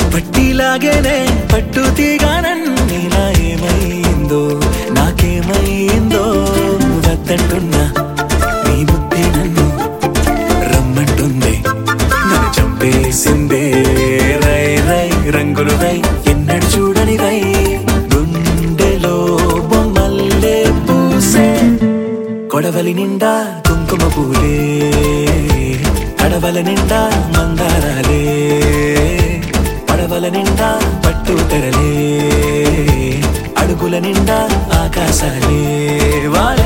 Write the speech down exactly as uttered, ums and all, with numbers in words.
పట్టిలాగేనే పట్టు తీగానన్నీలా ఏమైందో నాకేమైందో వద్దంటున్నా నీ బుద్ధి నన్ను రమ్మంటుంది నన్ను చంపేసిందే రై రై రంగులు రై ఎన్నడు చూడని రై గుండెలో బొమ్మల్లే పూసే కొడవలి నిండా కుంకుమ పూలే కడవల నిండా మందారాలే పడవల నిండా పట్టు తెరలే అడుగుల నిండా ఆకాశాలే వాళ్ళ